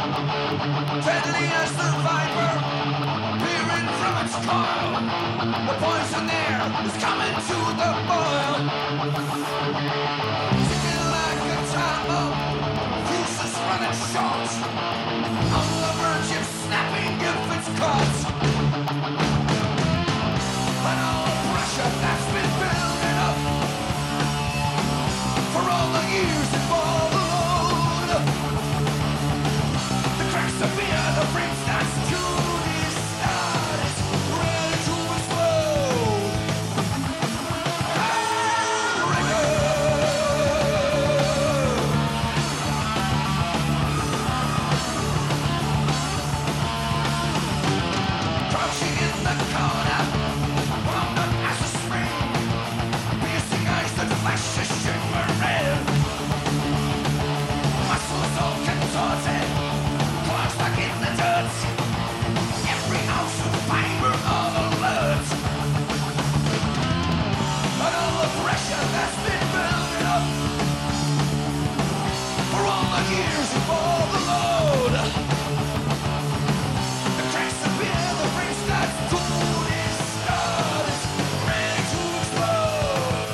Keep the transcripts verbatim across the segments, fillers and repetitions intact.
Deadly as the viper, peering from its coil. The poison air is coming to the boil. Ticking like a time bomb, fuses running short. On the verge of snapping if it's caught. And all the pressure that's been building up for all the years it followed. The cracks appear, the frame starts to restart. It's ready to explode. Crouching in the corner, wound up as a spring, piercing eyes that flash a shimmer red. Muscles all contorted, claws stuck in the dirt. Every ounce of fiber all alert. And all the pressure that's been building up for all the years of all the load. The cracks appear, the frame starts to restart. It's ready to explode.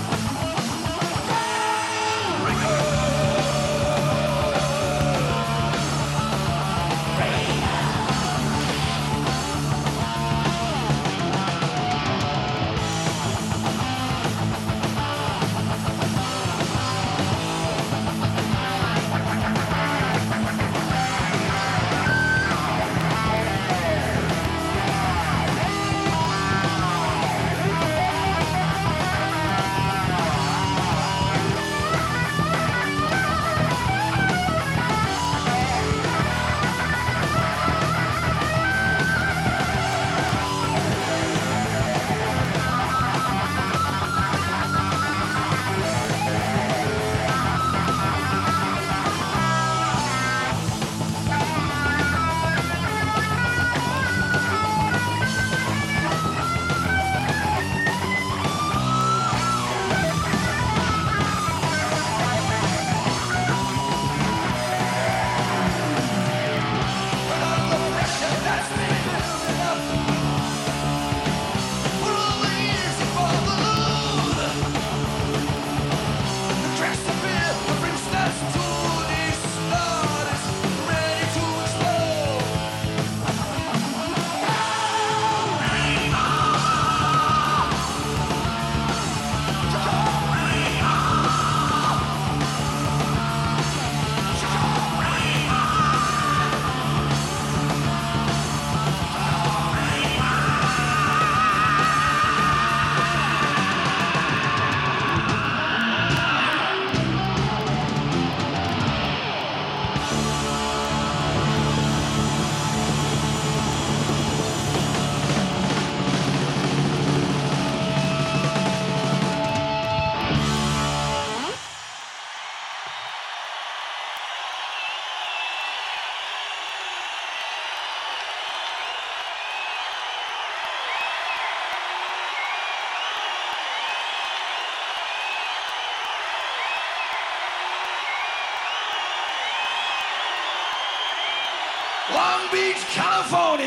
Long Beach, California.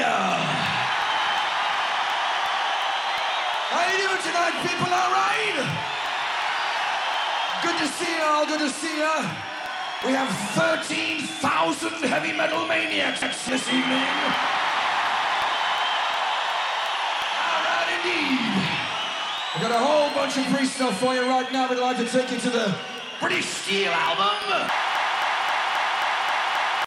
How you doing tonight, people? All right? Good to see you all. Good to see you. We have thirteen thousand heavy metal maniacs this evening. All right, indeed. We've got a whole bunch of free stuff for you right now. We'd like to take you to the British Steel album.